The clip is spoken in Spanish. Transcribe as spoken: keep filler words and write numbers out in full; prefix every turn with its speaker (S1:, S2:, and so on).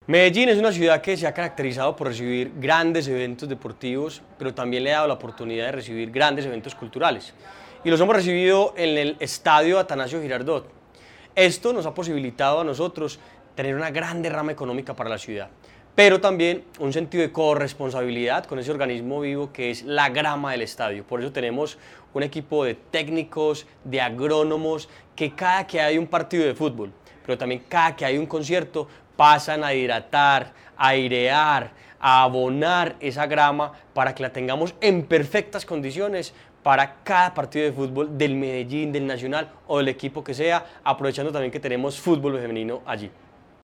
S1: Medellín es una ciudad que se ha caracterizado por recibir grandes eventos deportivos, pero también le ha dado la oportunidad de recibir grandes eventos culturales. Y los hemos recibido en el Estadio Atanasio Girardot. Esto nos ha posibilitado a nosotros tener una gran derrama económica para la ciudad, pero también un sentido de corresponsabilidad con ese organismo vivo que es la grama del estadio. Por eso tenemos un equipo de técnicos, de agrónomos, que cada que hay un partido de fútbol, pero también cada que hay un concierto, pasan a hidratar, a airear, a abonar esa grama para que la tengamos en perfectas condiciones para cada partido de fútbol del Medellín, del Nacional o del equipo que sea, aprovechando también que tenemos fútbol femenino allí.